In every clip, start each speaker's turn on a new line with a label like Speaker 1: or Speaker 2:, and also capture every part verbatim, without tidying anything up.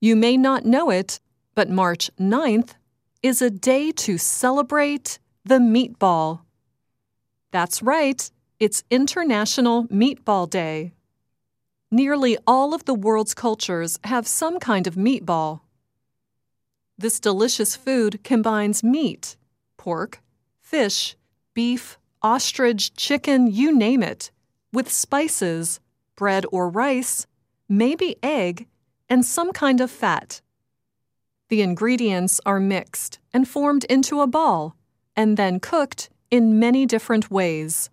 Speaker 1: You may not know it, but March ninth is a day to celebrate the meatball. That's right, it's International Meatball Day. Nearly all of the world's cultures have some kind of meatball. This delicious food combines meat, pork, fish, beef, ostrich, chicken, you name it, with spices, bread or rice, maybe egg, and some kind of fat. The ingredients are mixed and formed into a ball, and then cooked in many different ways.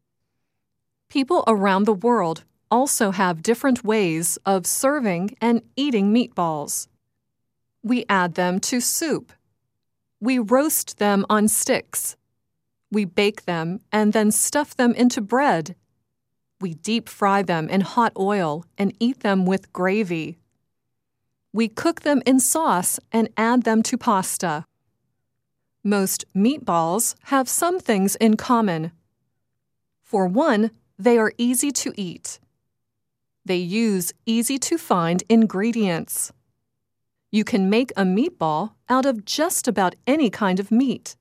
Speaker 1: People around the world also have different ways of serving and eating meatballs. We add them to soup. We roast them on sticks. We bake them and then stuff them into bread. We deep fry them in hot oil and eat them with gravy. We cook them in sauce and add them to pasta. Most meatballs have some things in common. For one, they are easy to eat. They use easy-to-find ingredients. You can make a meatball out of just about any kind of meat.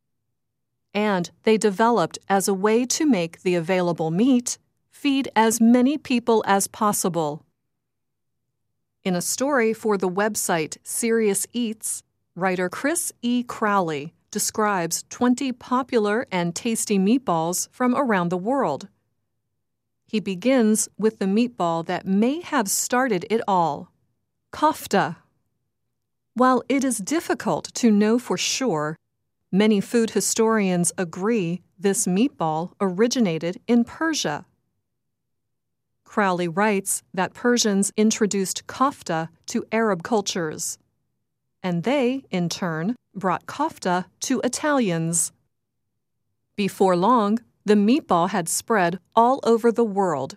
Speaker 1: And they developed as a way to make the available meat feed as many people as possible. In a story for the website Serious Eats, writer Chris E. Crowley describes twenty popular and tasty meatballs from around the world. He begins with the meatball that may have started it all, kofta. While it is difficult to know for sure, many food historians agree this meatball originated in Persia. Crowley writes that Persians introduced kofta to Arab cultures, and they, in turn, brought kofta to Italians. Before long, the meatball had spread all over the world.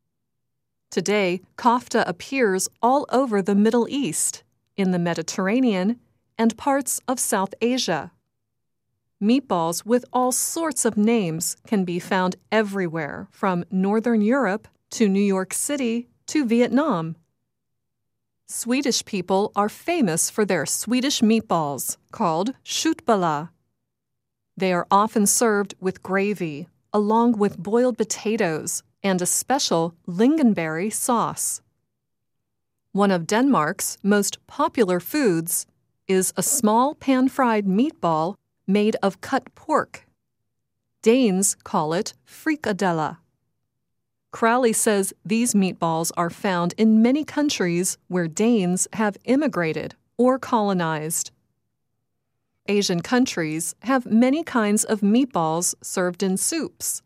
Speaker 1: Today, kofta appears all over the Middle East, in the Mediterranean, and parts of South Asia. Meatballs with all sorts of names can be found everywhere, from Northern Europe to New York City to Vietnam. Swedish people are famous for their Swedish meatballs, called köttbullar. They are often served with gravy, along with boiled potatoes and a special lingonberry sauce. One of Denmark's most popular foods is a small pan-fried meatball made of cut pork. Danes call it frikadelle. Crowley says these meatballs are found in many countries where Danes have immigrated or colonized. Asian countries have many kinds of meatballs served in soups.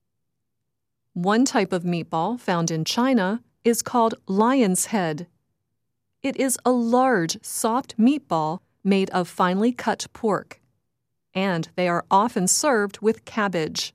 Speaker 1: One type of meatball found in China is called lion's head. It is a large, soft meatball made of finely cut pork, and they are often served with cabbage.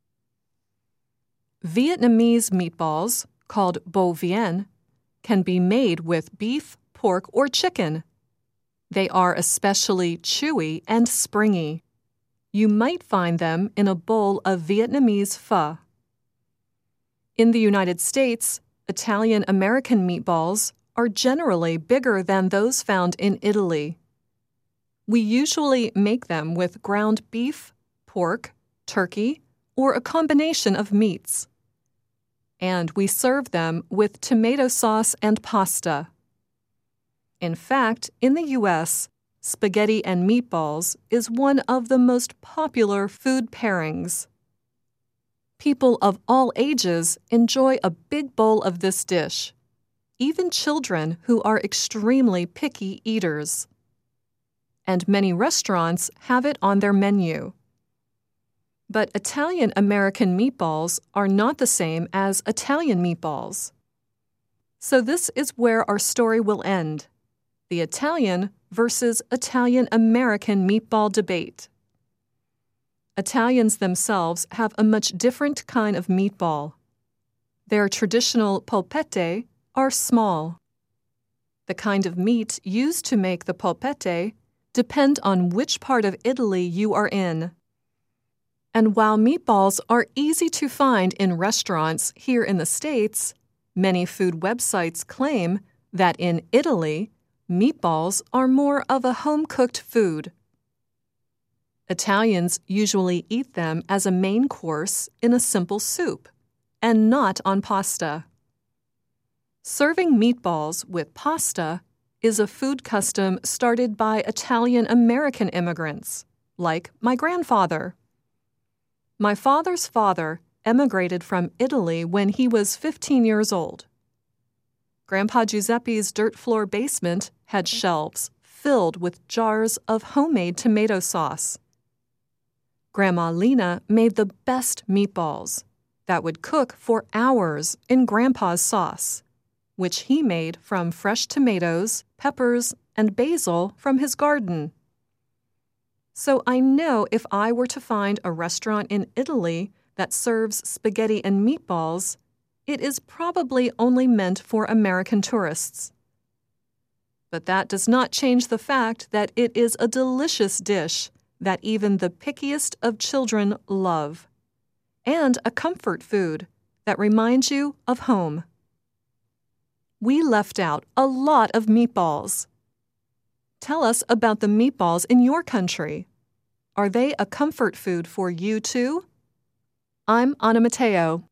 Speaker 1: Vietnamese meatballs, called bo vien, can be made with beef, pork, or chicken. They are especially chewy and springy. You might find them in a bowl of Vietnamese pho. In the United States, Italian-American meatballs are generally bigger than those found in Italy. We usually make them with ground beef, pork, turkey, or a combination of meats. And we serve them with tomato sauce and pasta. In fact, in the U S, spaghetti and meatballs is one of the most popular food pairings. People of all ages enjoy a big bowl of this dish, even children who are extremely picky eaters. And many restaurants have it on their menu. But Italian-American meatballs are not the same as Italian meatballs. So this is where our story will end, the Italian versus Italian-American meatball debate. Italians themselves have a much different kind of meatball. Their traditional polpette are small. The kind of meat used to make the polpette depend on which part of Italy you are in. And while meatballs are easy to find in restaurants here in the States, many food websites claim that in Italy, Meatballs are more of a home-cooked food. Italians usually eat them as a main course in a simple soup, and not on pasta. Serving meatballs with pasta is a food custom started by Italian-American immigrants, like my grandfather. My father's father emigrated from Italy when he was fifteen years old. Grandpa Giuseppe's dirt floor basement had shelves filled with jars of homemade tomato sauce. Grandma Lena made the best meatballs that would cook for hours in Grandpa's sauce, which he made from fresh tomatoes, peppers, and basil from his garden. So I know if I were to find a restaurant in Italy that serves spaghetti and meatballs, it is probably only meant for American tourists. But that does not change the fact that it is a delicious dish that even the pickiest of children love, and a comfort food that reminds you of home. We left out a lot of meatballs. Tell us about the meatballs in your country. Are they a comfort food for you too? I'm Anna Matteo.